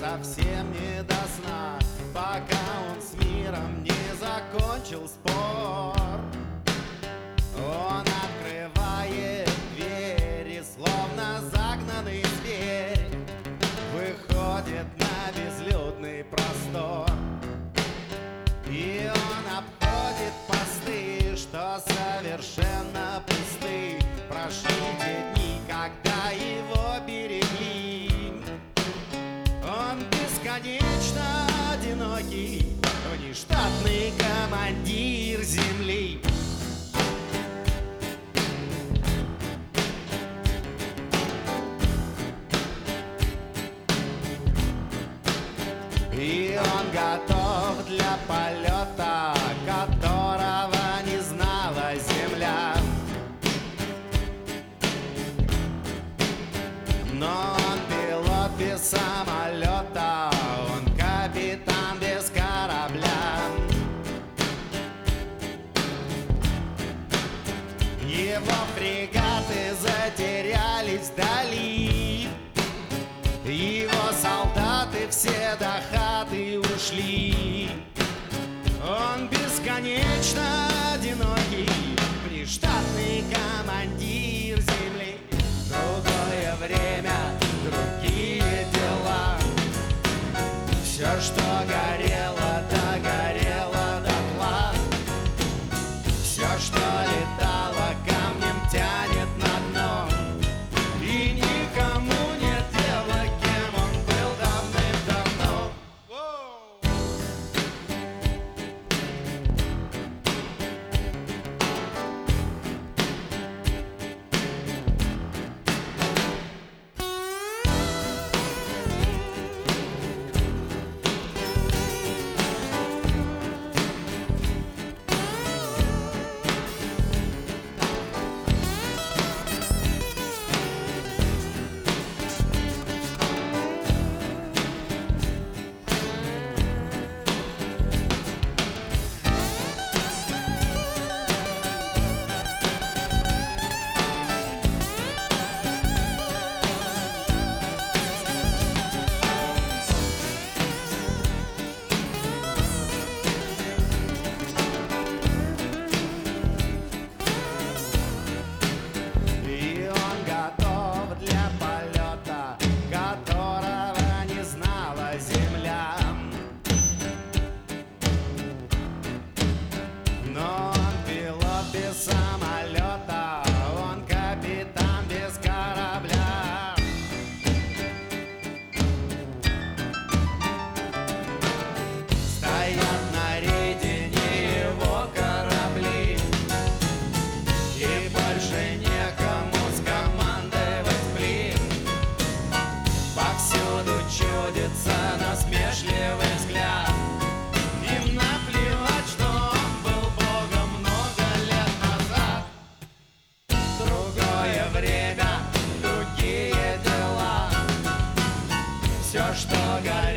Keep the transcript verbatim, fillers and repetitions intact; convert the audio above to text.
совсем не до сна, пока он с миром не закончил спор. Он открывает двери, словно загнанный зверь, выходит на безлюдный простор. И он обходит посты, что совершенно пусты. Прошли те дни, когда его берегли. Он бесконечно одинокий, внештатный командир земли. И он готов для полета, которого не знала земля. Но он пилот без самолета, он капитан без корабля. Его фрегаты затерялись вдали, его солдаты все до хаты ушли. Он бесконечно одинокий, внештатный командир земли. Другое время, другие дела. Все, что горело, догорело дотла. Все, что летало, камнем тянет на дно. И никому нет дела, кем он был давным-давно. Самолета, он капитан без корабля. Стоят на рейде не его корабли, и больше некому скомандовать плин. Повсюду чудится насмешливый взгляд. Им наплевать, что он был богом много лет назад. Другое время, другие дела. Все, что горит.